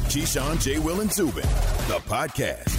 Keyshawn, J. Will, and Zubin, the podcast.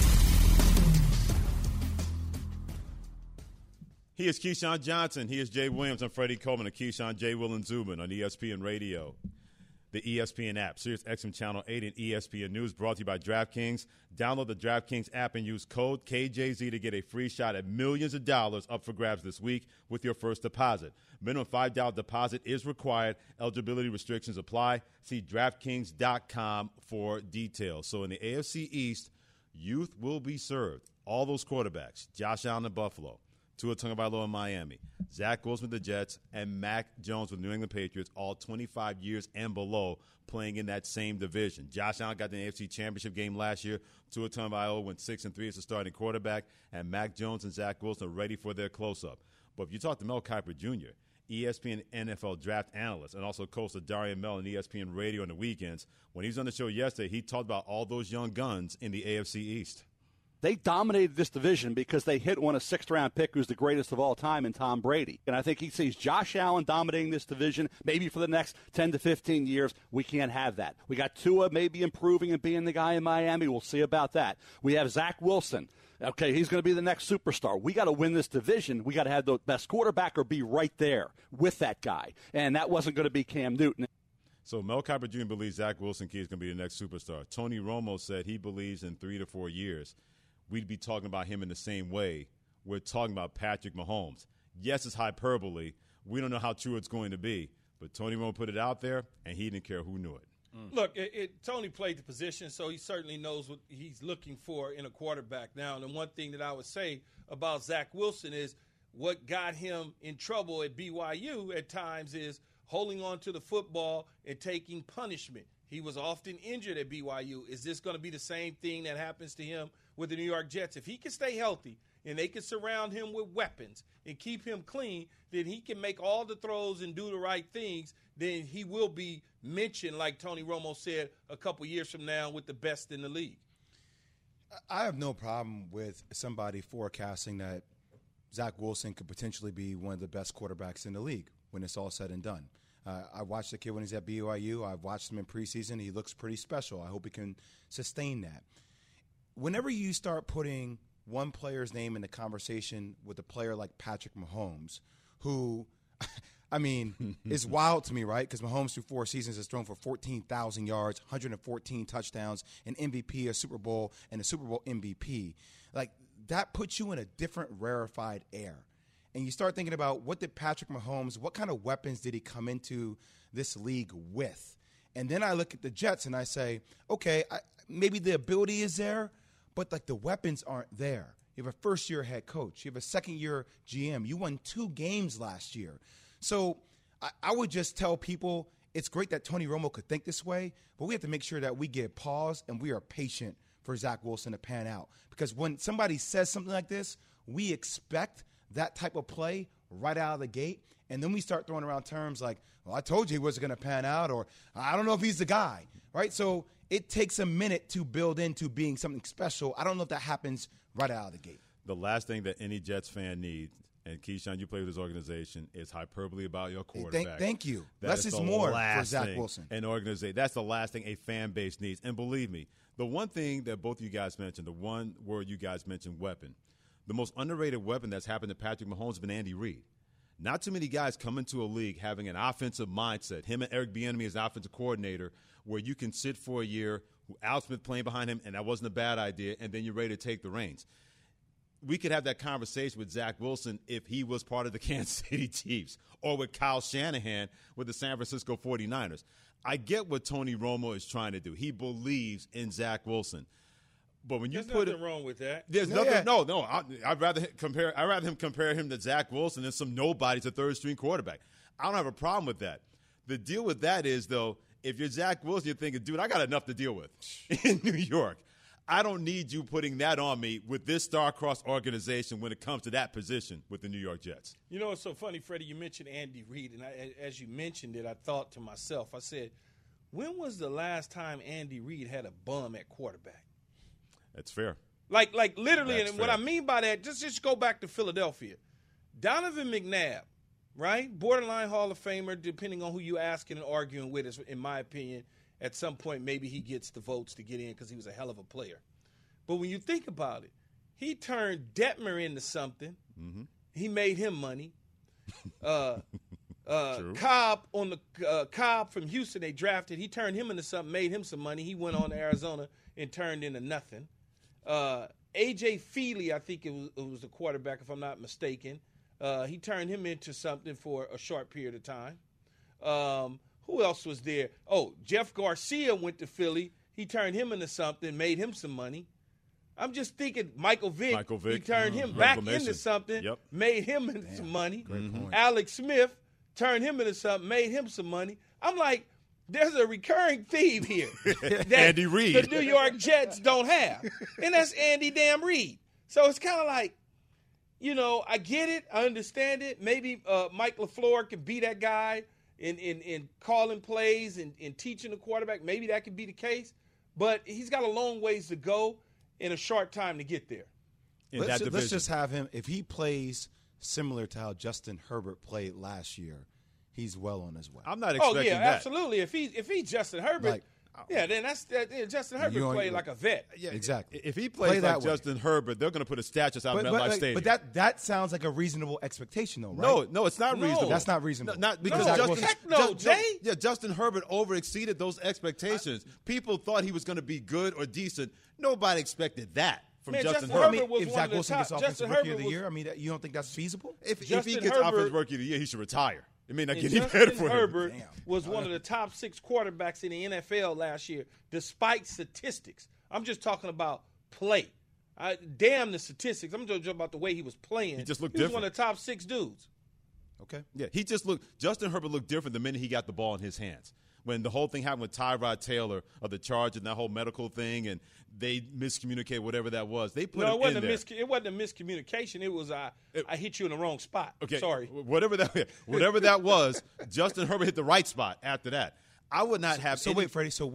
He is Keyshawn Johnson. He is Jay Williams. I'm Freddie Coleman of Keyshawn, J. Will, and Zubin on ESPN Radio, the ESPN app, Sirius XM Channel 8, and ESPN News, brought to you by DraftKings. Download the DraftKings app and use code KJZ to get a free shot at millions of dollars up for grabs this week with your first deposit. Minimum $5 deposit is required. Eligibility restrictions apply. See DraftKings.com for details. So in the AFC East, youth will be served. All those quarterbacks, Josh Allen in Buffalo, Tua Tagovailoa in Miami, Zach Wilson with the Jets, and Mac Jones with New England Patriots, all 25 years and below, playing in that same division. Josh Allen got the AFC Championship game last year. Tua Tagovailoa went 6-3 as a starting quarterback, and Mac Jones and Zach Wilson are ready for their close-up. But if you talk to Mel Kiper Jr., ESPN NFL draft analyst, and also coach of Darian Mel on ESPN Radio on the weekends, when he was on the show yesterday, he talked about all those young guns in the AFC East. They dominated this division because they hit on a sixth-round pick who's the greatest of all time in Tom Brady. And I think he sees Josh Allen dominating this division maybe for the next 10 to 15 years. We can't have that. We got Tua maybe improving and being the guy in Miami. We'll see about that. We have Zach Wilson. Okay, he's going to be the next superstar. We got to win this division. We got to have the best quarterback or be right there with that guy. And that wasn't going to be Cam Newton. So Mel Kiper Jr. believes Zach Wilson is going to be the next superstar. Tony Romo said he believes in 3 to 4 years we'd be talking about him in the same way we're talking about Patrick Mahomes. Yes, it's hyperbole. We don't know how true it's going to be. But Tony Romo put it out there, and he didn't care who knew it. Look, Tony played the position, so he certainly knows what he's looking for in a quarterback. Now, the one thing that I would say about Zach Wilson is what got him in trouble at BYU at times is holding on to the football and taking punishment. He was often injured at BYU. Is this going to be the same thing that happens to him with the New York Jets? If he can stay healthy and they can surround him with weapons and keep him clean, then he can make all the throws and do the right things, then he will be mentioned, like Tony Romo said, a couple years from now with the best in the league. I have no problem with somebody forecasting that Zach Wilson could potentially be one of the best quarterbacks in the league when it's all said and done. I watched the kid when he's at BYU. I've watched him in preseason. He looks pretty special. I hope he can sustain that. Whenever you start putting one player's name in the conversation with a player like Patrick Mahomes, who, I mean, is wild to me, right? Because Mahomes through 4 seasons has thrown for 14,000 yards, 114 touchdowns, an MVP, a Super Bowl, and a Super Bowl MVP. Like, that puts you in a different rarefied air. And you start thinking about what did Patrick Mahomes, what kind of weapons did he come into this league with? And then I look at the Jets and I say, okay, maybe the ability is there, but like the weapons aren't there. You have a first-year head coach. You have a second-year GM. You won 2 games last year. So I would just tell people it's great that Tony Romo could think this way, but we have to make sure that we get pause and we are patient for Zach Wilson to pan out. Because when somebody says something like this, we expect that type of play right out of the gate, and then we start throwing around terms like, well, I told you he wasn't going to pan out, or I don't know if he's the guy, right? So it takes a minute to build into being something special. I don't know if that happens right out of the gate. The last thing that any Jets fan needs, and Keyshawn, you play with this organization, is hyperbole about your quarterback. Thank you. Less is more for Zach Wilson. An organization. That's the last thing a fan base needs. And believe me, the one thing that both of you guys mentioned, the one word you guys mentioned, weapon. The most underrated weapon that's happened to Patrick Mahomes has been Andy Reid. Not too many guys come into a league having an offensive mindset. Him and Eric Bieniemy as offensive coordinator, where you can sit for a year, Al Smith playing behind him, and that wasn't a bad idea, and then you're ready to take the reins. We could have that conversation with Zach Wilson if he was part of the Kansas City Chiefs or with Kyle Shanahan with the San Francisco 49ers. I get what Tony Romo is trying to do. He believes in Zach Wilson. But when you there's nothing wrong with that. There's nothing. No. I'd rather him compare him to Zach Wilson than some nobody to third string quarterback. I don't have a problem with that. The deal with that is, though, if you're Zach Wilson, you're thinking, dude, I got enough to deal with in New York. I don't need you putting that on me with this star-crossed organization when it comes to that position with the New York Jets. You know what's so funny, Freddie? You mentioned Andy Reid, and as you mentioned it, I thought to myself, I said, when was the last time Andy Reid had a bum at quarterback? That's fair. Like literally, That's and what fair. I mean by that, just go back to Philadelphia. Donovan McNabb, right? Borderline Hall of Famer, depending on who you asking and arguing with, in my opinion. at some point maybe he gets the votes to get in because he was a hell of a player. But when you think about it, he turned Detmer into something. Mm-hmm. He made him money. Cobb Cobb from Houston they drafted. He turned him into something, made him some money. He went on to Arizona and turned into nothing. A.J. Feely, I think it was the quarterback, if I'm not mistaken. He turned him into something for a short period of time. Who else was there? Oh, Jeff Garcia went to Philly. He turned him into something, made him some money. I'm just thinking Michael Vick. He turned him back into something, made him into some money. Great point. Alex Smith turned him into something, made him some money. I'm like, there's a recurring theme here that Andy Reid. the New York Jets don't have, and that's Andy damn Reid. So it's kind of like, I get it. I understand it. Maybe Mike LaFleur could be that guy in calling plays and teaching the quarterback. Maybe that could be the case. But he's got a long ways to go in a short time to get there. Let's just have him. If he plays similar to how Justin Herbert played last year, he's well on his way. I'm not expecting that. Absolutely. If he's Justin Herbert, then Justin Herbert played like a vet. Yeah, exactly. If he plays like Justin Herbert, they're going to put a statue out in MetLife Stadium. But that sounds like a reasonable expectation, though, right? No, it's not reasonable. That's not reasonable. Not because Justin Herbert overexceeded those expectations. People thought he was going to be good or decent. Nobody expected that from Justin Herbert. If Zach Wilson gets Offensive Rookie of the Year, you don't think that's feasible? If he gets Offensive Rookie of the Year, he should retire. It may not get any better for him. Justin Herbert was one of the top 6 quarterbacks in the NFL last year, despite statistics. I'm just talking about play. Damn the statistics. I'm just talking about the way he was playing. He just looked different. He was one of the top 6 dudes. Okay. Yeah, Justin Herbert looked different the minute he got the ball in his hands. When the whole thing happened with Tyrod Taylor of the Chargers and that whole medical thing, and they miscommunicated whatever that was. They put him in there. It wasn't a miscommunication. It was I hit you in the wrong spot. Okay, sorry. Whatever that was, Justin Herbert hit the right spot after that. I would not have. So wait, Freddie. So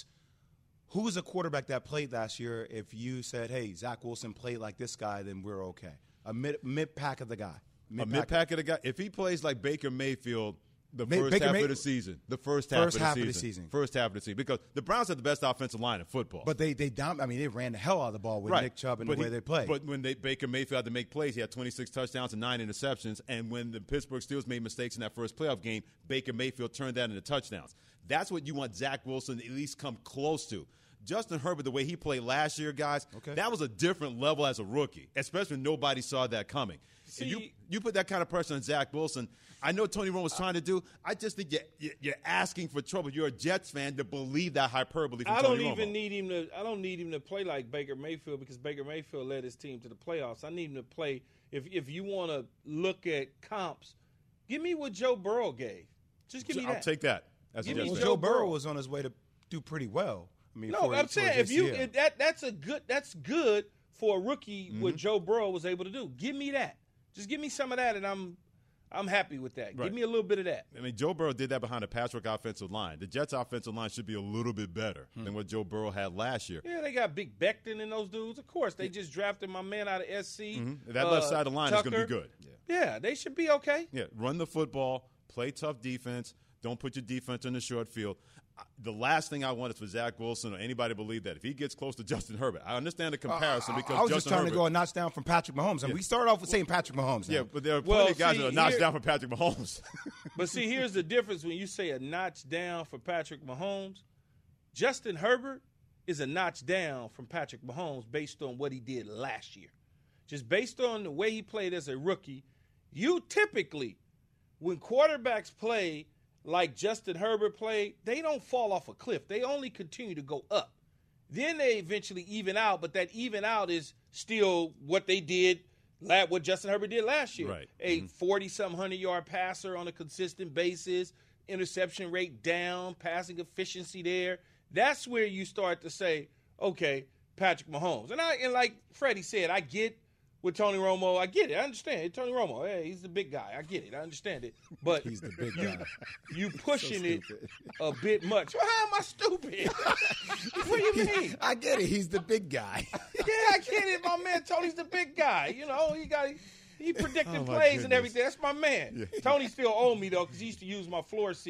who was a quarterback that played last year? If you said, "Hey, Zach Wilson played like this guy," then we're okay. A mid pack of the guy. Mid pack of the guy. If he plays like Baker Mayfield. The first half of the season. First half of the season. Because the Browns have the best offensive line in football. But they ran the hell out of the ball with Nick Chubb and the way they play. But when Baker Mayfield had to make plays, he had 26 touchdowns and 9 interceptions. And when the Pittsburgh Steelers made mistakes in that first playoff game, Baker Mayfield turned that into touchdowns. That's what you want Zach Wilson to at least come close to. Justin Herbert, the way he played last year, guys, that was a different level as a rookie, especially when nobody saw that coming. You put that kind of pressure on Zach Wilson. I know Tony Romo was trying to do. I just think you're asking for trouble. You're a Jets fan to believe that hyperbole from Tony Romo. I don't need him to play like Baker Mayfield because Baker Mayfield led his team to the playoffs. I need him to play. If you want to look at comps, give me what Joe Burrow gave. Just give me that. I'll take that. Joe Burrow was on his way to do pretty well. I'm saying that's good for a rookie. What Joe Burrow was able to do. Give me that. Just give me some of that, and I'm happy with that. Right. Give me a little bit of that. I mean, Joe Burrow did that behind a patchwork offensive line. The Jets' offensive line should be a little bit better than what Joe Burrow had last year. Yeah, they got Big Becton in those dudes. Of course, they just drafted my man out of SC. Mm-hmm. That left side of the line Tucker. is going to be good. Yeah, they should be okay. Yeah, run the football, play tough defense. Don't put your defense in the short field. The last thing I want is for Zach Wilson or anybody to believe that if he gets close to Justin Herbert. I understand the comparison because I was Justin just trying Herbert, to go a notch down from Patrick Mahomes. And we started off with saying Patrick Mahomes. Yeah, but there are plenty of guys that are notched down from Patrick Mahomes. But see, here's the difference when you say a notch down for Patrick Mahomes. Justin Herbert is a notch down from Patrick Mahomes based on what he did last year. Just based on the way he played as a rookie, you typically, when quarterbacks play like Justin Herbert played, they don't fall off a cliff. They only continue to go up. Then they eventually even out, but that even out is still what they did, what Justin Herbert did last year. Right. A 40-some 100-yard passer on a consistent basis, interception rate down, passing efficiency there. That's where you start to say, okay, Patrick Mahomes. And like Freddie said, I get with Tony Romo, I get it. I understand. Tony Romo, hey, he's the big guy. I get it. I understand it. But he's the big guy. You pushing it a bit much. Well, how am I stupid? What do you mean? I get it. He's the big guy. Yeah, I get it. My man Tony's the big guy. You know, he predicting plays and everything. That's my man. Yeah. Tony still owe me, though, because he used to use my floor seats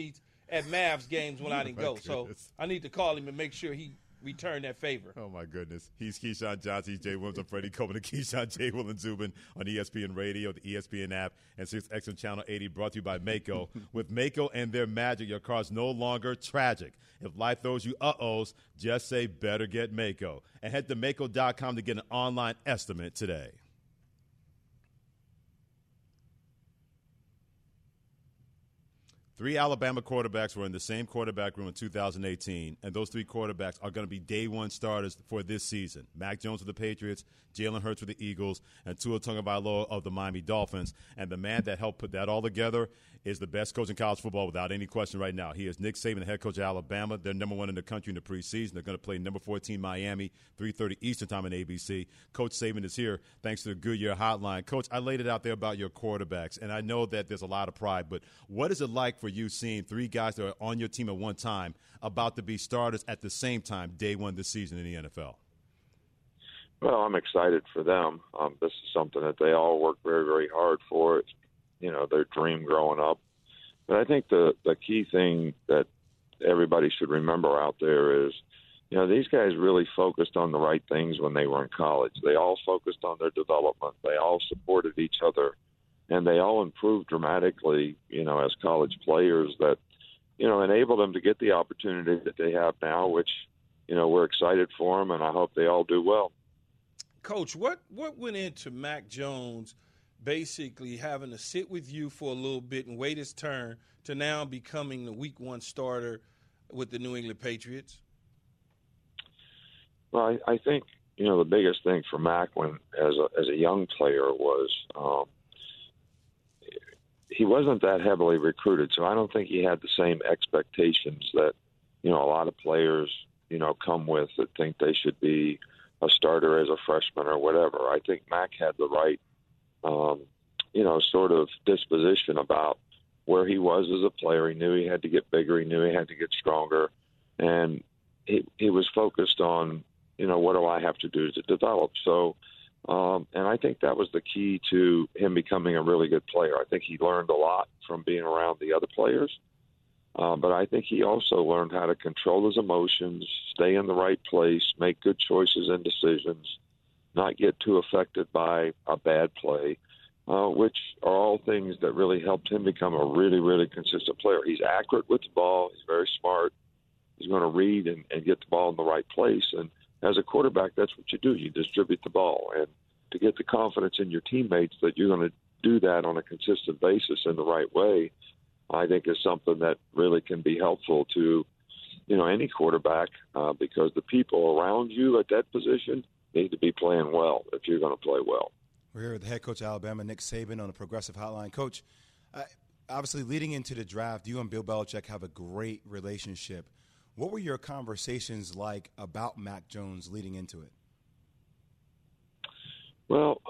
at Mavs games when I didn't go. So goodness. I need to call him and make sure he returned that favor. Oh, my goodness. He's Keyshawn Johnson. He's Jay Williams. I'm Freddie Coleman and Keyshawn, Jay Will and Zubin on ESPN Radio, the ESPN app, and 6XM Channel 80, brought to you by Maaco. With Maaco and their magic, your car's no longer tragic. If life throws you uh-ohs, just say better get Maaco. And head to Maaco.com to get an online estimate today. Three Alabama quarterbacks were in the same quarterback room in 2018, and those three quarterbacks are going to be day one starters for this season. Mac Jones of the Patriots, Jalen Hurts of the Eagles, and Tua Tagovailoa of the Miami Dolphins. And the man that helped put that all together is the best coach in college football without any question right now. He is Nick Saban, the head coach of Alabama. They're number one in the country in the preseason. They're going to play number 14 Miami, 3:30 Eastern time on ABC. Coach Saban is here thanks to the Goodyear Hotline. Coach, I laid it out there about your quarterbacks, and I know that there's a lot of pride, but what is it like for you seeing three guys that are on your team at one time about to be starters at the same time day one this season in the NFL? Well, I'm excited for them. This is something that they all work very, very hard for. It's, their dream growing up. But I think the key thing that everybody should remember out there is, these guys really focused on the right things when they were in college. They all focused on their development. They all supported each other. And they all improved dramatically, as college players that, enabled them to get the opportunity that they have now, which, we're excited for them, and I hope they all do well. Coach, what went into Mac Jones basically having to sit with you for a little bit and wait his turn to now becoming the week one starter with the New England Patriots? Well, I think, the biggest thing for Mac as a young player was he wasn't that heavily recruited, so I don't think he had the same expectations that, a lot of players, come with that think they should be a starter as a freshman or whatever. I think Mac had the right, sort of disposition about where he was as a player. He knew he had to get bigger. He knew he had to get stronger. And he was focused on, what do I have to do to develop? So, and I think that was the key to him becoming a really good player. I think he learned a lot from being around the other players. But I think he also learned how to control his emotions, stay in the right place, make good choices and decisions, not get too affected by a bad play, which are all things that really helped him become a really, really consistent player. He's accurate with the ball. He's very smart. He's going to read and get the ball in the right place. And as a quarterback, that's what you do. You distribute the ball. And to get the confidence in your teammates that you're going to do that on a consistent basis in the right way, I think is something that really can be helpful to, any quarterback because the people around you at that position need to be playing well if you're going to play well. We're here with the head coach of Alabama, Nick Saban, on the Progressive Hotline. Coach, obviously leading into the draft, you and Bill Belichick have a great relationship. What were your conversations like about Mac Jones leading into it? Well,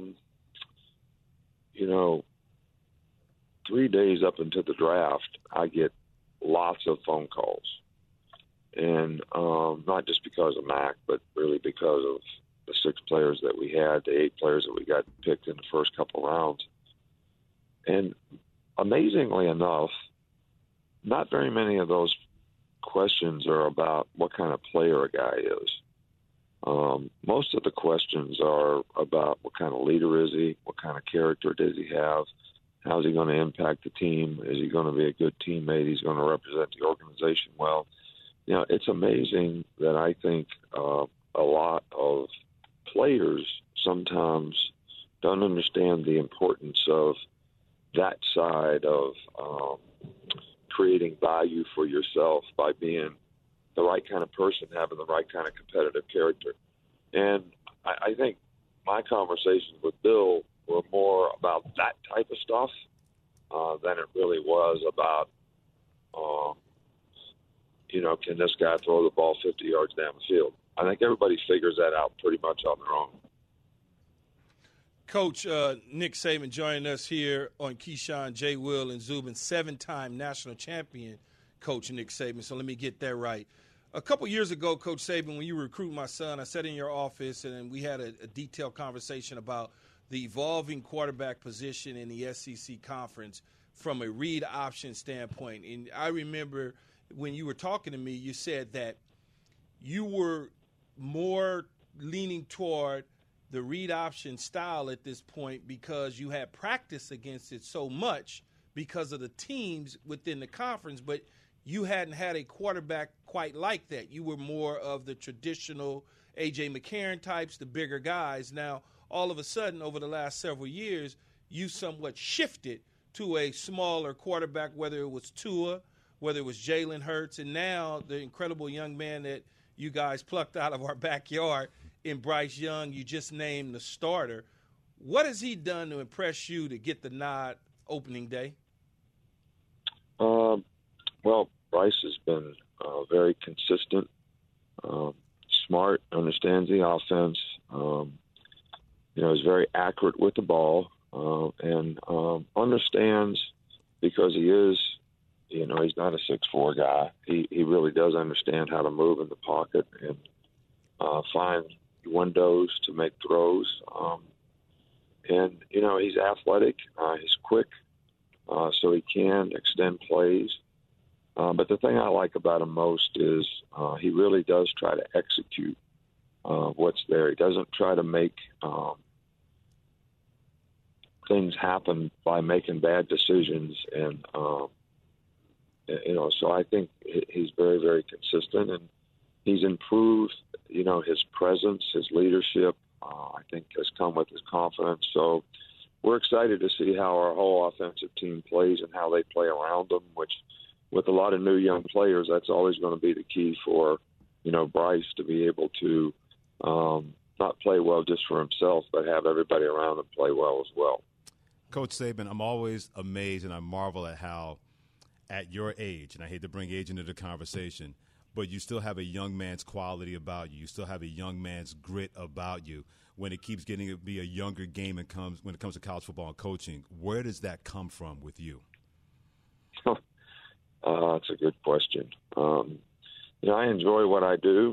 3 days up into the draft, I get lots of phone calls. And not just because of Mac, but really because of the 6 players that we had, the 8 players that we got picked in the first couple rounds. And amazingly enough, not very many of those questions are about what kind of player a guy is. Most of the questions are about what kind of leader is he, what kind of character does he have, how's he going to impact the team, is he going to be a good teammate, he's going to represent the organization well. It's amazing that I think a lot of players sometimes don't understand the importance of that side of creating value for yourself by being the right kind of person, having the right kind of competitive character. And I think my conversations with Bill were more about that type of stuff than it really was about, can this guy throw the ball 50 yards down the field? I think everybody figures that out pretty much on their own. Coach Nick Saban joining us here on Keyshawn, Jay Will, and Zubin, 7-time national champion Coach Nick Saban. So let me get that right. A couple years ago, Coach Saban, when you were recruiting my son, I sat in your office and we had a detailed conversation about the evolving quarterback position in the SEC conference from a read option standpoint. And I remember when you were talking to me, you said that you were more leaning toward the read option style at this point because you had practiced against it so much because of the teams within the conference, but you hadn't had a quarterback quite like that. You were more of the traditional A.J. McCarron types, the bigger guys. Now, all of a sudden, over the last several years, you somewhat shifted to a smaller quarterback, whether it was Tua, whether it was Jalen Hurts, and now the incredible young man that you guys plucked out of our backyard in Bryce Young, you just named the starter. What has he done to impress you to get the nod opening day? Well, Bryce has been very consistent, smart, understands the offense, is very accurate with the ball, and understands, because he is, he's not a 6'4" guy. He really does understand how to move in the pocket and find windows to make throws. And he's athletic, he's quick, so he can extend plays. But the thing I like about him most is he really does try to execute what's there. He doesn't try to make things happen by making bad decisions. And, so I think he's very, very consistent. And he's improved, his presence, his leadership, I think has come with his confidence. So we're excited to see how our whole offensive team plays and how they play around them, which with a lot of new young players, that's always going to be the key for, Bryce to be able to not play well just for himself, but have everybody around him play well as well. Coach Saban, I'm always amazed and I marvel at how at your age, and I hate to bring age into the conversation, but you still have a young man's quality about you. You still have a young man's grit about you. When it keeps getting to be a younger game when it comes to college football and coaching, where does that come from with you? That's a good question. I enjoy what I do.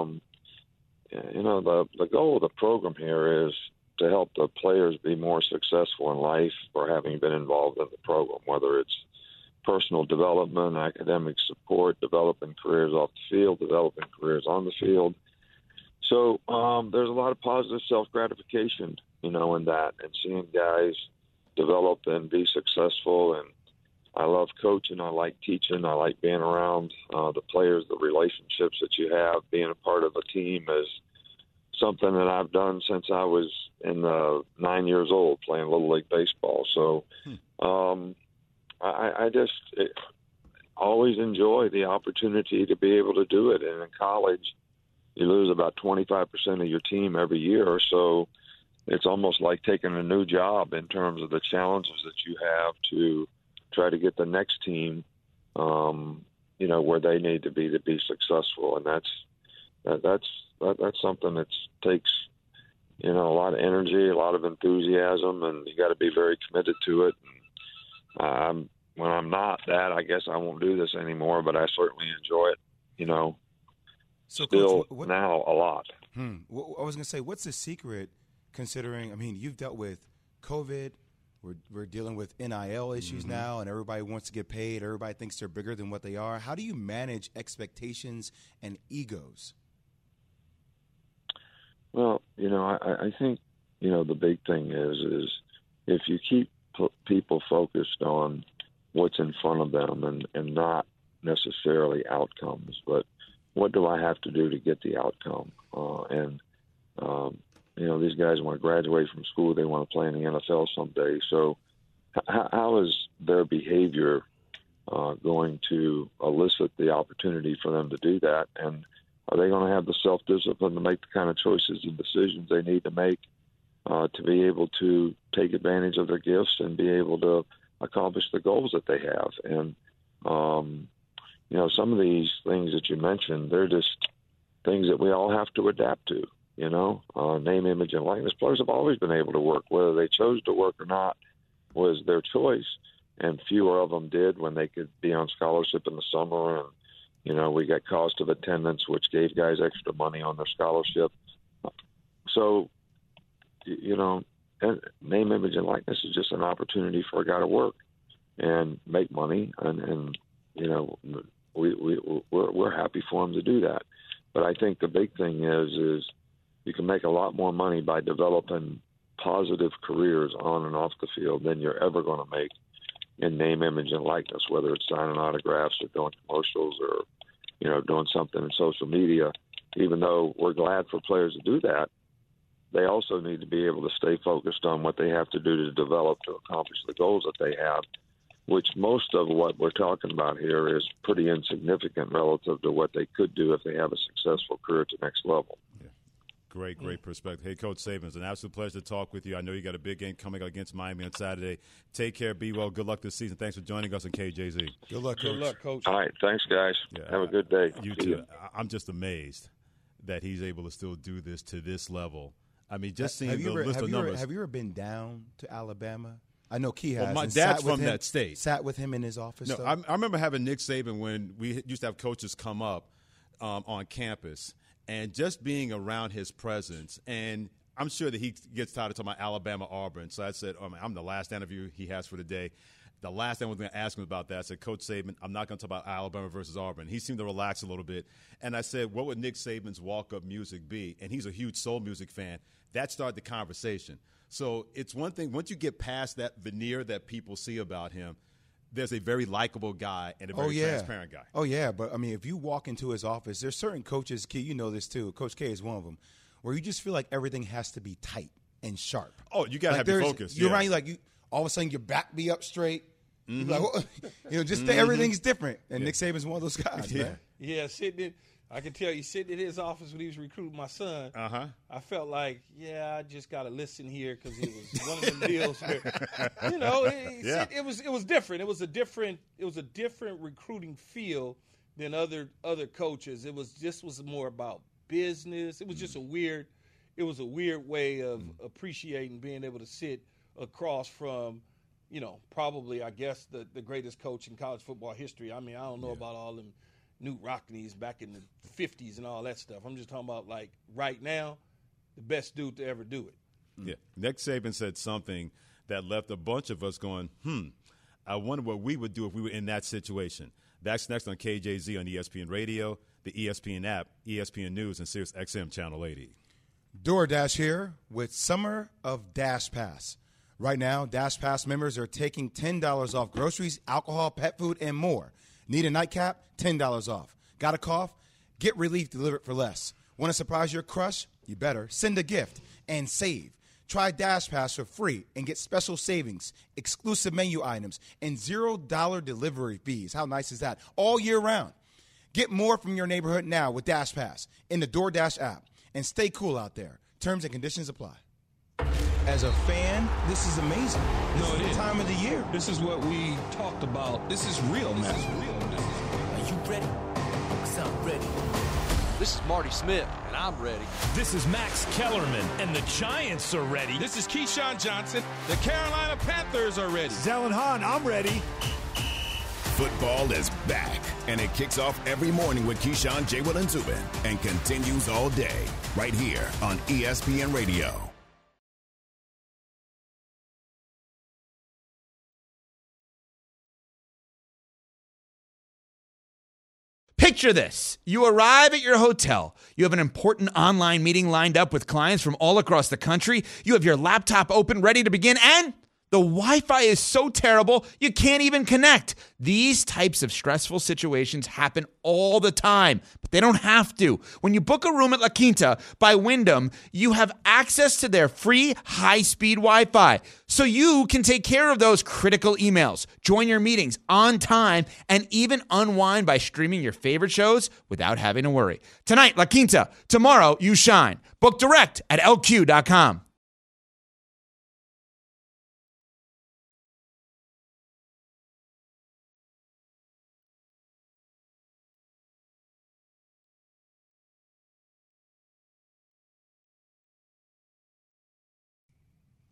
The goal of the program here is to help the players be more successful in life for having been involved in the program, whether it's personal development, academic support, developing careers off the field, developing careers on the field. So there's a lot of positive self-gratification, in that, and seeing guys develop and be successful. And I love coaching. I like teaching. I like being around the players, the relationships that you have. Being a part of a team is something that I've done since I was 9 years old playing Little League baseball. So I just always enjoy the opportunity to be able to do it. And in college, you lose about 25% of your team every year. So it's almost like taking a new job in terms of the challenges that you have to try to get the next team, where they need to be successful. And that's something that takes, a lot of energy, a lot of enthusiasm, and you got to be very committed to it. And, when I'm not that, I guess I won't do this anymore, but I certainly enjoy it, So still Coach, now a lot. I was going to say, what's the secret, considering, you've dealt with COVID, we're dealing with NIL issues now, and everybody wants to get paid, everybody thinks they're bigger than what they are. How do you manage expectations and egos? Well, I think, the big thing is if you keep people focused on what's in front of them and not necessarily outcomes, but what do I have to do to get the outcome? These guys want to graduate from school. They want to play in the NFL someday. So how is their behavior going to elicit the opportunity for them to do that? And are they going to have the self-discipline to make the kind of choices and decisions they need to make to be able to take advantage of their gifts and be able to accomplish the goals that they have? And, some of these things that you mentioned, they're just things that we all have to adapt to, name, image, and likeness. Players have always been able to work. Whether they chose to work or not was their choice, and fewer of them did when they could be on scholarship in the summer. And, we got cost of attendance, which gave guys extra money on their scholarship. So, name, image, and likeness is just an opportunity for a guy to work. and make money, and you know, we're happy for him to do that. But I think the big thing is you can make a lot more money by developing positive careers on and off the field than you're ever going to make in name, image, and likeness, whether it's signing autographs or doing commercials or, you know, doing something in social media. Even though we're glad for players to do that, they also need to be able to stay focused on what they have to do to develop to accomplish the goals that they have, which most of what we're talking about here is pretty insignificant relative to what they could do if they have a successful career at the next level. Yeah. Great perspective. Hey, Coach Saban, it's an absolute pleasure to talk with you. I know you got a big game coming up against Miami on Saturday. Take care. Be well. Good luck this season. Thanks for joining us on KJZ. Good luck, Coach. Good luck, Coach. All right. Thanks, guys. Yeah, have a good day. You See too. you. I'm just amazed that he's able to still do this to this level. I mean, just seeing Have you the list of numbers. Have you ever been down to Alabama? I know Key has. Well, my and dad's sat with from him- that state. Sat with him in his office. No, though? I remember having Nick Saban when we used to have coaches come up on campus, and just being around his presence. And I'm sure that he gets tired of talking about Alabama, Auburn. So I said, I'm the last interview he has for the day. The last thing I was going to ask him about that, I said, Coach Saban, I'm not going to talk about Alabama versus Auburn. He seemed to relax a little bit. And I said, what would Nick Saban's walk-up music be? And he's a huge soul music fan. That started the conversation. So it's one thing, once you get past that veneer that people see about him, there's a very likable guy and a very transparent guy. Oh, yeah. But, I mean, if you walk into his office, there's certain coaches, Key, you know this too, Coach K is one of them, where you just feel like everything has to be tight and sharp. Oh, you got to have your focus. You're yeah. around, like, all of a sudden your back be up straight. Mm-hmm. Like, everything's different. And Nick Saban's one of those guys, man. Yeah, I can tell you, sitting in his office when he was recruiting my son, I felt like, I just got to listen here because it was one of them deals where, you know, it was different. It was a different recruiting feel than other coaches. This was more about business. It was just a weird way of appreciating being able to sit across from, you know, probably, I guess, the greatest coach in college football history. I mean, I don't know about all them Newt Rockneys back in the 50s and all that stuff. I'm just talking about, like, right now, the best dude to ever do it. Yeah. Nick Saban said something that left a bunch of us going, I wonder what we would do if we were in that situation. That's next on KJZ on ESPN Radio, the ESPN app, ESPN News, and Sirius XM Channel 80. DoorDash here with Summer of Dash Pass. Right now, Dash Pass members are taking $10 off groceries, alcohol, pet food, and more. Need a nightcap? $10 off. Got a cough? Get relief delivered for less. Want to surprise your crush? You better. Send a gift and save. Try Dash Pass for free and get special savings, exclusive menu items, and $0 delivery fees. How nice is that? All year round. Get more from your neighborhood now with Dash Pass in the DoorDash app. And stay cool out there. Terms and conditions apply. As a fan, this is amazing. This is the time of the year. This is what we talked about. This is real, man. Are you ready? Because I'm ready. This is Marty Smith, and I'm ready. This is Max Kellerman, and the Giants are ready. This is Keyshawn Johnson. The Carolina Panthers are ready. Zellen Hahn, I'm ready. Football is back, and it kicks off every morning with Keyshawn, J. Will, and Zubin, and continues all day right here on ESPN Radio. Picture this. You arrive at your hotel. You have an important online meeting lined up with clients from all across the country. You have your laptop open, ready to begin, and the Wi-Fi is so terrible, you can't even connect. These types of stressful situations happen all the time, but they don't have to. When you book a room at La Quinta by Wyndham, you have access to their free high-speed Wi-Fi, so you can take care of those critical emails, join your meetings on time, and even unwind by streaming your favorite shows without having to worry. Tonight, La Quinta. Tomorrow, you shine. Book direct at LQ.com.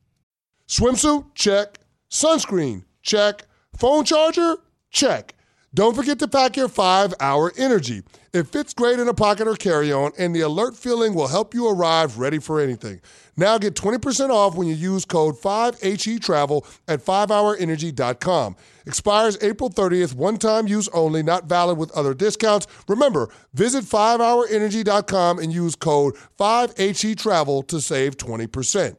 Swimsuit? Check. Sunscreen? Check. Phone charger? Check. Don't forget to pack your 5-Hour Energy. It fits great in a pocket or carry-on, and the alert feeling will help you arrive ready for anything. Now get 20% off when you use code 5HETRAVEL at 5hourenergy.com. Expires April 30th, one-time use only, not valid with other discounts. Remember, visit 5hourenergy.com and use code 5HETRAVEL to save 20%.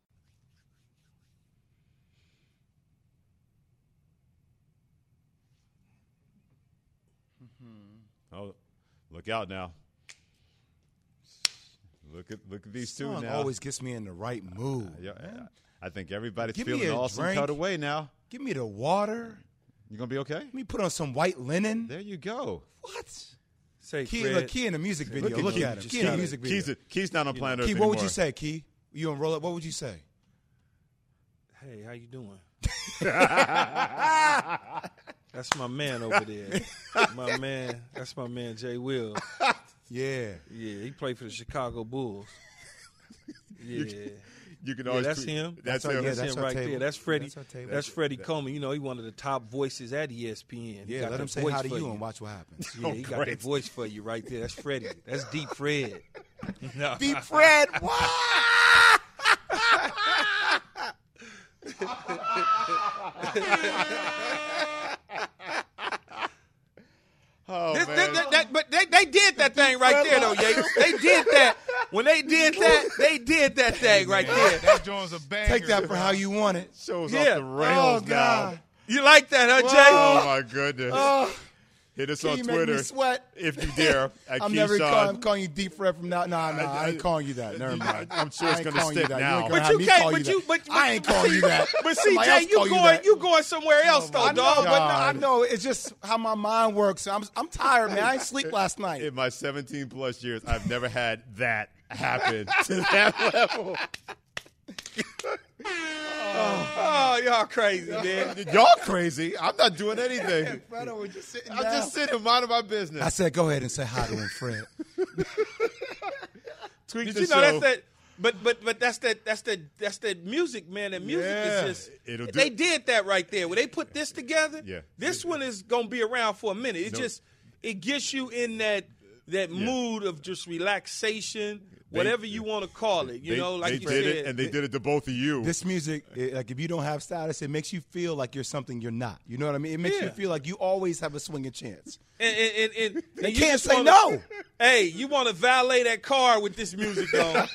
Oh, look out now. Look at these two Song now. always gets me in the right mood. I think everybody's Give feeling me a awesome drink. cut away now. Give me the water. You going to be okay? Let me put on some white linen. There you go. What? Say, Key, Fred. look, Key in the music video. Look at him. Key in the music video. Key's not on planet Earth Key, anymore. what would you say, Key? You on roll up? What would you say? Hey, how you doing? That's my man over there. My man. That's my man, Jay Will. Yeah. Yeah, he played for the Chicago Bulls. Yeah. You can always that's tweet. him. That's him. him. That's That's him our right table. there. That's Freddie. That's our table. That's Freddie Coleman. You know, he's one of the top voices at ESPN. He Yeah, got let that him say voice hi to for you and watch what happens. Yeah, he got that voice for you right there. That's Freddie. That's Deep Fred. No. Deep Fred, what? Oh, man. But they did that thing right there, though, Yates. They did that. When they did that, they did that thing right there. That joint's a banger. Take that for how you want it. Shows Yeah. off the rails Oh, God. now. You like that, huh, Jay? Oh, my goodness. Hit us Key, on you make Twitter me sweat. if you dare. At I'm never Keyshawn. calling you Deep Fred from now. Nah, I ain't calling you that. Never mind. I'm sure it's I ain't gonna calling you stick that. now. You ain't But gonna have you me can't. call But you you. that. I ain't calling you that. But Somebody CJ, else call that. you going somewhere else though, I know, dog. but no, I know. It's just how my mind works. I'm tired, man. I ain't sleep last night. In my 17-plus years, I've never had that happen to that level. Oh, y'all crazy, man. Y'all crazy. I'm not doing anything. Fredo was just sitting I'm down. just sitting minding my business. I said, go ahead and say hi to him, Fred. Tweet Did the you know show. that's that? But that's that music, man. That music Yeah. is just. It'll do- They did that right there. When they put this together, Yeah. this one is gonna be around for a minute. It No. just it gets you in that mood of just relaxation, whatever you want to call it. You know, like they you did said. it, and they did it to both of you. This music, like if you don't have status, it makes you feel like you're something you're not. You know what I mean? It makes you feel like you always have a swinging chance. And You you can't just say wanna- no. Hey, you want to valet that car with this music on?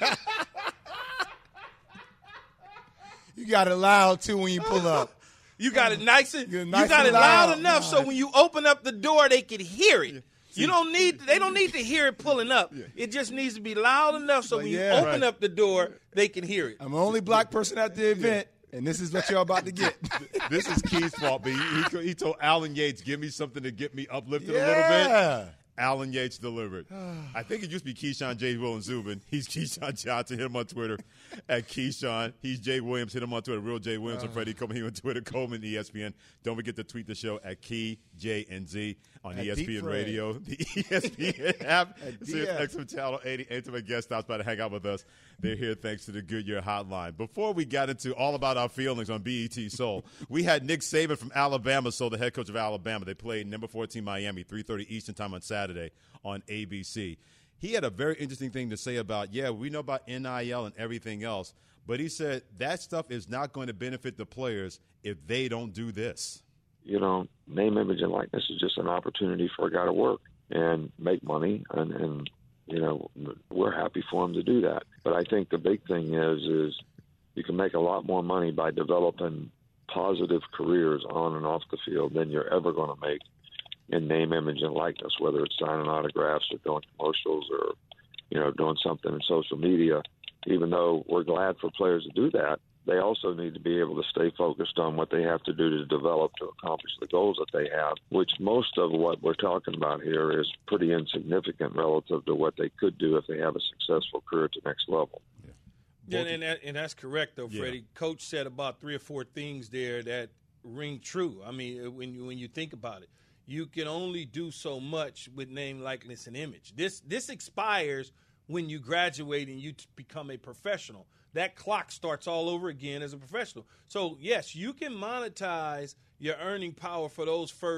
You got it loud too when you pull up. You got it nice and You're you nice got and it loud loud. enough so when you open up the door, they can hear it. They don't need to hear it pulling up. It just needs to be loud enough so when you open up the door, they can hear it. I'm the only black person at the event, and this is what you're about to get. This is Key's fault, but he told Alan Yates, give me something to get me uplifted a little Yeah. bit. Alan Yates delivered. I think it used to be Keyshawn J. Will and Zubin. He's Keyshawn Johnson. Hit him on Twitter at Keyshawn. He's Jay Williams. Hit him on Twitter. Real Jay Williams and Freddie Coleman. He on Twitter. Coleman ESPN. Don't forget to tweet the show at Key J and Z on At ESPN Deep Fred. Radio, the ESPN app, Sirius DF. XM Channel 80. Anytime guest stops by to hang out with us, they're here thanks to the Goodyear Hotline. Before we got into all about our feelings on BET Soul, we had Nick Saban from Alabama, the head coach of Alabama. They played number 14 Miami, 3:30 Eastern time on Saturday on ABC. He had a very interesting thing to say about, we know about NIL and everything else, but he said that stuff is not going to benefit the players if they don't do this. You know, name, image, and likeness is just an opportunity for a guy to work and make money, and you know, we're happy for him to do that. But I think the big thing is you can make a lot more money by developing positive careers on and off the field than you're ever going to make in name, image, and likeness, whether it's signing autographs or doing commercials or, you know, doing something in social media. Even though we're glad for players to do that, they also need to be able to stay focused on what they have to do to develop to accomplish the goals that they have, which most of what we're talking about here is pretty insignificant relative to what they could do if they have a successful career at the next level. Yeah, and that's correct, though, Freddie. Coach said about 3 or 4 things there that ring true. I mean, when you think about it, you can only do so much with name, likeness, and image. This expires when you graduate and you become a professional. That clock starts all over again as a professional. So, yes, you can monetize your earning power for those first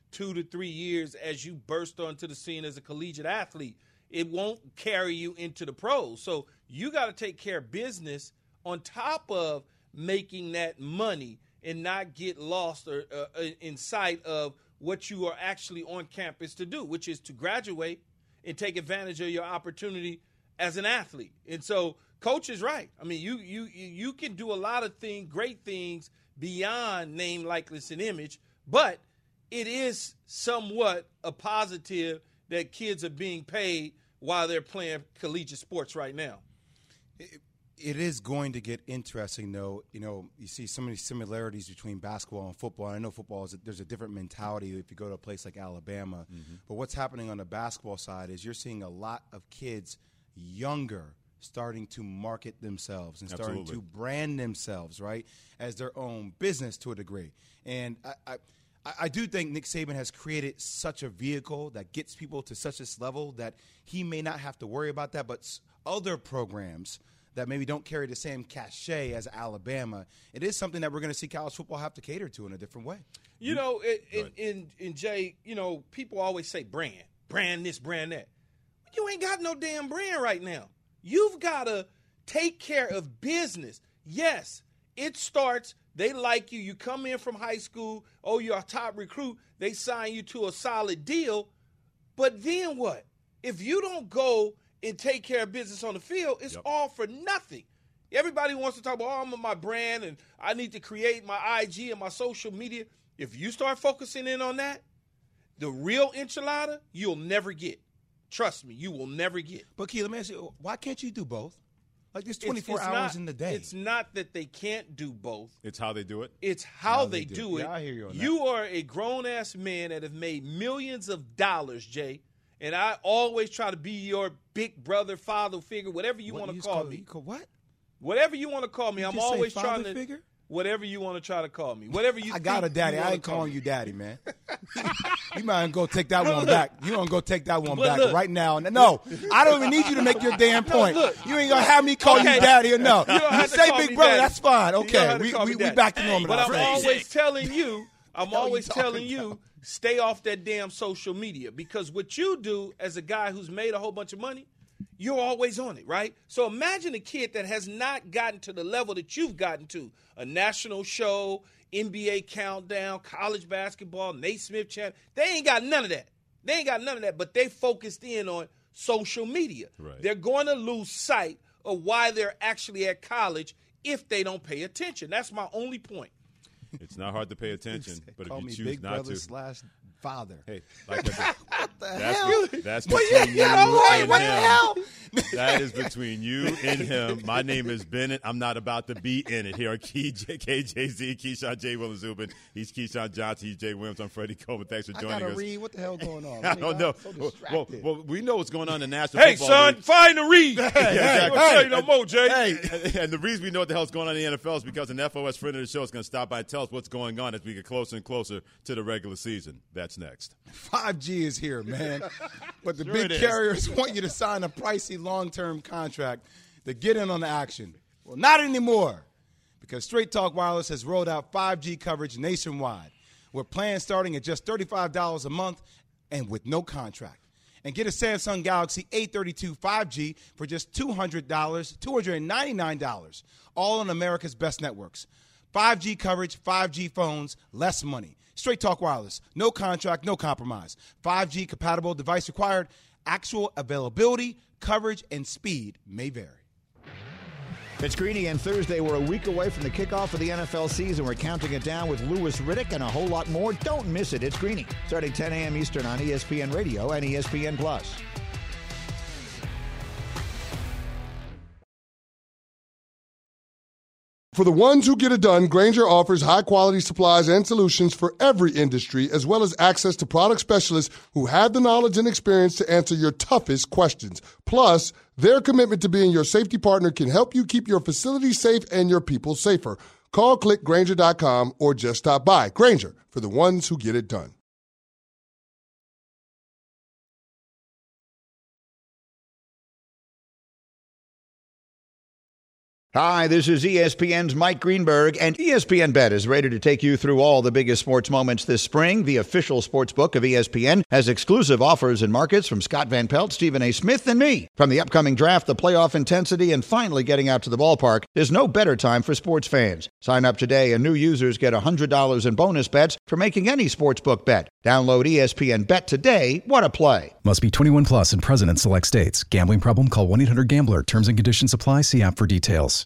2 to 3 years as you burst onto the scene as a collegiate athlete. It won't carry you into the pros. So you got to take care of business on top of making that money and not get lost or in sight of what you are actually on campus to do, which is to graduate and take advantage of your opportunity as an athlete. And so Coach is right. I mean, you can do a lot of great things beyond name, likeness, and image, but it is somewhat a positive that kids are being paid while they're playing collegiate sports right now. It is going to get interesting, though. You know, you see so many similarities between basketball and football. I know football there's a different mentality if you go to a place like Alabama. Mm-hmm. But what's happening on the basketball side is you're seeing a lot of kids younger starting to market themselves and starting to brand themselves, right, as their own business to a degree. And I do think Nick Saban has created such a vehicle that gets people to such a level that he may not have to worry about that, but other programs that maybe don't carry the same cachet as Alabama, it is something that we're going to see college football have to cater to in a different way. You know, in Jay, you know, people always say brand this, brand that. But you ain't got no damn brand right now. You've got to take care of business. Yes, it starts, they like you. You come in from high school, you're a top recruit. They sign you to a solid deal. But then what? If you don't go and take care of business on the field, it's all for nothing. Everybody wants to talk about, I'm my brand and I need to create my IG and my social media. If you start focusing in on that, the real enchilada, you'll never get. Trust me, you will never get. But, Key, let me ask you, why can't you do both? Like, there's 24 hours in the day. It's not that they can't do both. It's how they do it? It's how they do it. Yeah, I hear you on that. You are a grown-ass man that have made millions of dollars, Jay, and I always try to be your big brother, father figure, whatever you want to call me. What? Whatever you want to call me. I'm always trying to. Figure? Whatever you want to try to call me. Whatever you. I got a daddy. I ain't calling you daddy, man. You might go take that one back. You want to go take that one back right now. No, I don't even need you to make your damn point. You ain't going to have me call you daddy or no. You say big brother, that's fine. Okay, we back to normal. But I'm always telling you, stay off that damn social media, because what you do as a guy who's made a whole bunch of money, you're always on it, right? So imagine a kid that has not gotten to the level that you've gotten to, a national show, NBA countdown, college basketball, Naismith champ. They ain't got none of that. But they focused in on social media. Right. They're going to lose sight of why they're actually at college if they don't pay attention. That's my only point. It's not hard to pay attention, but if you choose big not brother to. Father. Hey, like I said, what the hell? That's between you and what the hell? That is between you and him. My name is Bennett. I'm not about to be in it here. KJZ, Keyshawn J. Williams Zubin. He's Keyshawn Johnson. He's Jay Williams. I'm Freddie Coleman. Thanks for joining us. I gotta read. What the hell going on? I don't know. So well, we know what's going on in the National Football League. Hey, son, find the read. Exactly. I'll tell you no more, Jay. Hey. And the reason we know what the hell's going on in the NFL is because an FOS friend of the show is going to stop by and tell us what's going on as we get closer and closer to the regular season. That's next. 5G is here, man. But the big carriers want you to sign a pricey long-term contract to get in on the action. Well, not anymore, because Straight Talk Wireless has rolled out 5G coverage nationwide, with plans starting at just $35 a month and with no contract. And get a Samsung Galaxy A32 5G for just $299, all on America's best networks. 5G coverage, 5G phones, less money. Straight Talk Wireless. No contract, no compromise. 5G compatible device required. Actual availability, coverage, and speed may vary. It's Greeny, and Thursday we're a week away from the kickoff of the NFL season. We're counting it down with Louis Riddick and a whole lot more. Don't miss it. It's Greeny, starting 10 a.m. Eastern on ESPN Radio and ESPN+. For the ones who get it done, Grainger offers high-quality supplies and solutions for every industry, as well as access to product specialists who have the knowledge and experience to answer your toughest questions. Plus, their commitment to being your safety partner can help you keep your facility safe and your people safer. Call, click Grainger.com, or just stop by. Grainger, for the ones who get it done. Hi, this is ESPN's Mike Greenberg, and ESPN Bet is ready to take you through all the biggest sports moments this spring. The official sports book of ESPN has exclusive offers and markets from Scott Van Pelt, Stephen A. Smith, and me. From the upcoming draft, the playoff intensity, and finally getting out to the ballpark, there's no better time for sports fans. Sign up today, and new users get $100 in bonus bets for making any sportsbook bet. Download ESPN Bet today. What a play. Must be 21 plus and present in select states. Gambling problem? Call 1-800-GAMBLER. Terms and conditions apply. See app for details.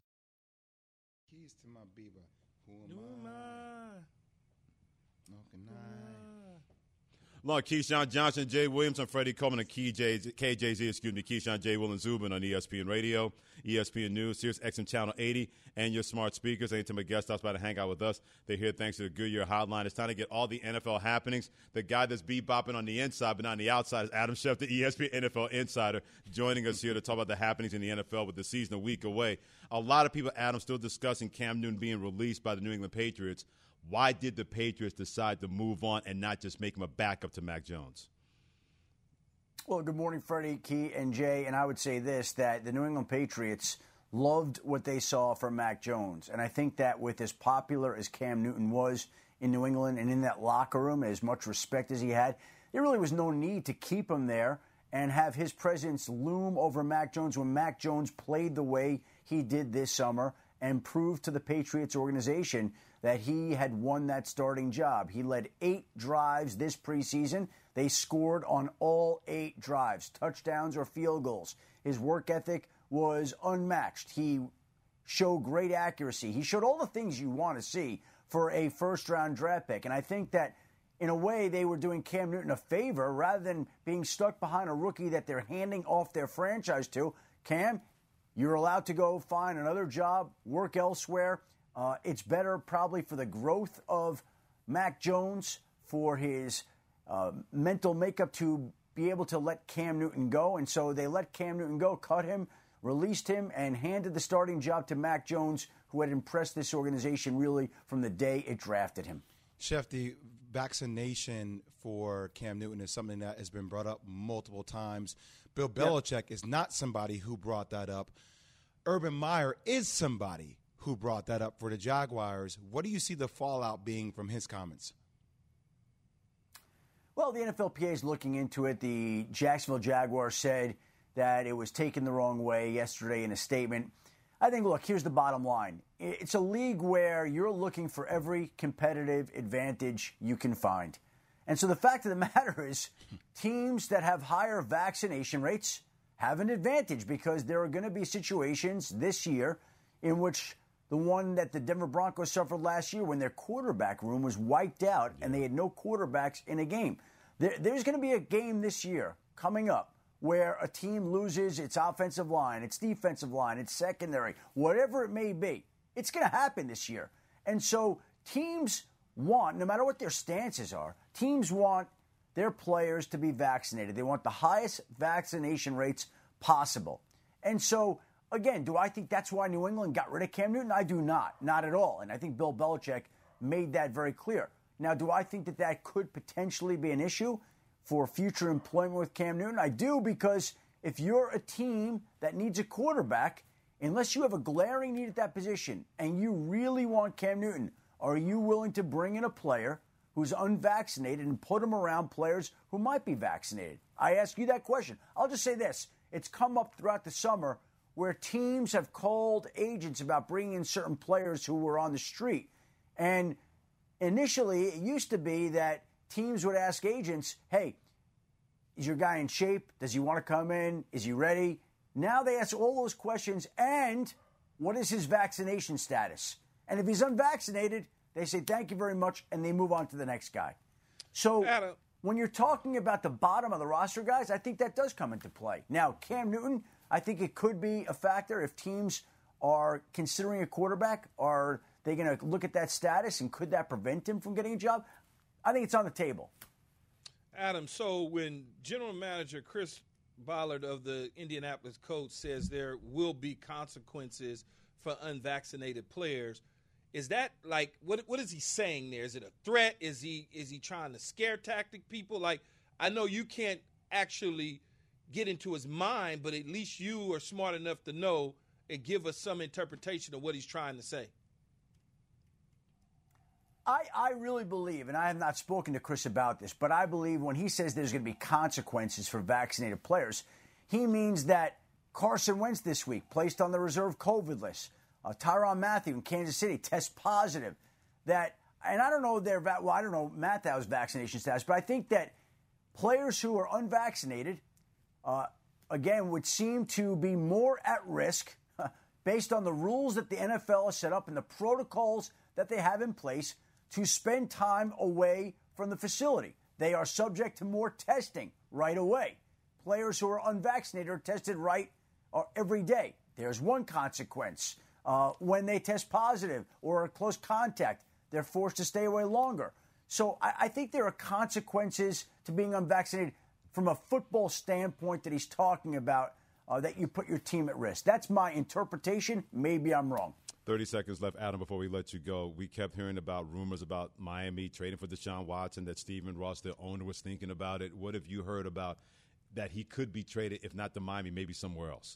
Along Keyshawn Johnson, Jay Williams, and Freddie Coleman, and KJZ, Keyshawn J. Will and Zubin on ESPN Radio, ESPN News, Sirius XM Channel 80, and your smart speakers. Anytime a guest stops by to hang out with us, they're here thanks to the Goodyear Hotline. It's time to get all the NFL happenings. The guy that's bebopping on the inside but not on the outside is Adam Schefter, the ESPN NFL Insider, joining us here to talk about the happenings in the NFL with the season a week away. A lot of people, Adam, still discussing Cam Newton being released by the New England Patriots. Why did the Patriots decide to move on and not just make him a backup to Mac Jones? Well, good morning, Freddie, Key, and Jay. And I would say this, that the New England Patriots loved what they saw from Mac Jones. And I think that with as popular as Cam Newton was in New England and in that locker room, as much respect as he had, there really was no need to keep him there and have his presence loom over Mac Jones when Mac Jones played the way he did this summer and proved to the Patriots organization that he had won that starting job. He led 8 drives this preseason. They scored on all 8 drives, touchdowns or field goals. His work ethic was unmatched. He showed great accuracy. He showed all the things you want to see for a first-round draft pick. And I think that, in a way, they were doing Cam Newton a favor rather than being stuck behind a rookie that they're handing off their franchise to. Cam, you're allowed to go find another job, work elsewhere. It's better probably for the growth of Mac Jones, for his mental makeup to be able to let Cam Newton go. And so they let Cam Newton go, cut him, released him, and handed the starting job to Mac Jones, who had impressed this organization really from the day it drafted him. Chef, the vaccination for Cam Newton is something that has been brought up multiple times. Bill Belichick is not somebody who brought that up. Urban Meyer is somebody who brought that up for the Jaguars. What do you see the fallout being from his comments? Well, the NFLPA is looking into it. The Jacksonville Jaguars said that it was taken the wrong way yesterday in a statement. I think, look, here's the bottom line. It's a league where you're looking for every competitive advantage you can find. And so the fact of the matter is teams that have higher vaccination rates have an advantage, because there are going to be situations this year in which the one that the Denver Broncos suffered last year when their quarterback room was wiped out and they had no quarterbacks in a game. There's going to be a game this year coming up where a team loses its offensive line, its defensive line, its secondary, whatever it may be. It's going to happen this year. And so teams want, no matter what their stances are, teams want their players to be vaccinated. They want the highest vaccination rates possible. And so, again, do I think that's why New England got rid of Cam Newton? I do not. Not at all. And I think Bill Belichick made that very clear. Now, do I think that that could potentially be an issue for future employment with Cam Newton? I do, because if you're a team that needs a quarterback, unless you have a glaring need at that position and you really want Cam Newton, are you willing to bring in a player who's unvaccinated and put him around players who might be vaccinated? I ask you that question. I'll just say this. It's come up throughout the summer where teams have called agents about bringing in certain players who were on the street. And initially, it used to be that teams would ask agents, hey, is your guy in shape? Does he want to come in? Is he ready? Now they ask all those questions, and what is his vaccination status? And if he's unvaccinated, they say, thank you very much, and they move on to the next guy. So when you're talking about the bottom of the roster guys, I think that does come into play. Now, Cam Newton, I think it could be a factor if teams are considering a quarterback. Are they going to look at that status, and could that prevent him from getting a job? I think it's on the table. Adam, so when General Manager Chris Ballard of the Indianapolis Colts says there will be consequences for unvaccinated players, is that like what is he saying there? Is it a threat? Is he trying to scare tactic people? Like, I know you can't actually get into his mind, but at least you are smart enough to know and give us some interpretation of what he's trying to say. I really believe, and I have not spoken to Chris about this, but I believe when he says there's going to be consequences for vaccinated players, he means that Carson Wentz this week, placed on the reserve COVID list, Tyrann Mathieu in Kansas City, test positive. That, and I don't know I don't know Matthew's vaccination status, but I think that players who are unvaccinated, again, would seem to be more at risk based on the rules that the NFL has set up and the protocols that they have in place to spend time away from the facility. They are subject to more testing right away. Players who are unvaccinated are tested every day. There's one consequence. When they test positive or are close contact, they're forced to stay away longer. So I think there are consequences to being unvaccinated from a football standpoint that he's talking about, that you put your team at risk. That's my interpretation. Maybe I'm wrong. 30 seconds left, Adam, before we let you go. We kept hearing about rumors about Miami trading for Deshaun Watson, that Stephen Ross, the owner, was thinking about it. What have you heard about that he could be traded, if not to Miami, maybe somewhere else?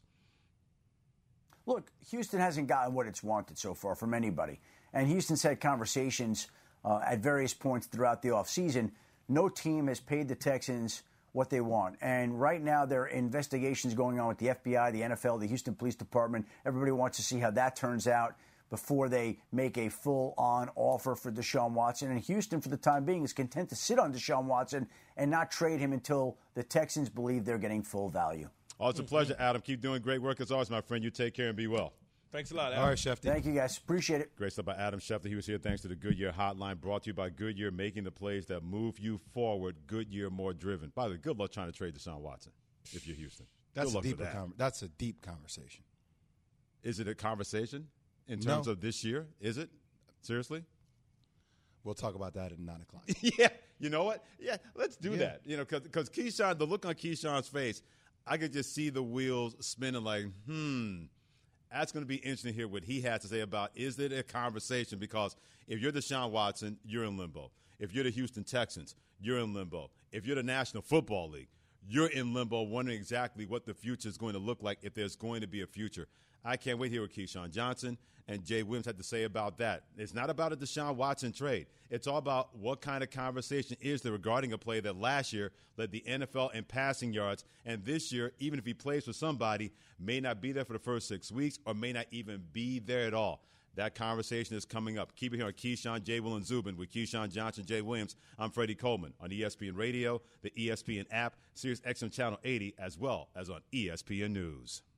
Look, Houston hasn't gotten what it's wanted so far from anybody. And Houston's had conversations at various points throughout the offseason. No team has paid the Texans what they want. And right now there are investigations going on with the FBI, the NFL, the Houston Police Department. Everybody wants to see how that turns out before they make a full-on offer for Deshaun Watson. And Houston, for the time being, is content to sit on Deshaun Watson and not trade him until the Texans believe they're getting full value. Oh, it's a pleasure, Adam. Keep doing great work as always, my friend. You take care and be well. Thanks a lot, Adam. All right, Schefter. Thank you, guys. Appreciate it. Great stuff by Adam Schefter. He was here thanks to the Goodyear Hotline, brought to you by Goodyear, making the plays that move you forward. Goodyear, more driven. By the way, good luck trying to trade Deshaun Watson if you're Houston. That's good luck a deeper with that. That's a deep conversation. Is it a conversation in terms of this year? Is it? Seriously? We'll talk about that at 9 o'clock. Yeah. You know what? Yeah, let's do that. You know, because Keyshawn, the look on Keyshawn's face, I could just see the wheels spinning like, That's going to be interesting to hear what he has to say about, is it a conversation? Because if you're Deshaun Watson, you're in limbo. If you're the Houston Texans, you're in limbo. If you're the National Football League, you're in limbo wondering exactly what the future is going to look like, if there's going to be a future. I can't wait to hear what Keyshawn Johnson and Jay Williams had to say about that. It's not about a Deshaun Watson trade. It's all about what kind of conversation is there regarding a play that last year led the NFL in passing yards, and this year, even if he plays for somebody, may not be there for the first 6 weeks or may not even be there at all. That conversation is coming up. Keep it here on Keyshawn, J. Will, and Zubin with Keyshawn Johnson, Jay Williams. I'm Freddie Coleman on ESPN Radio, the ESPN app, Sirius XM Channel 80, as well as on ESPN News.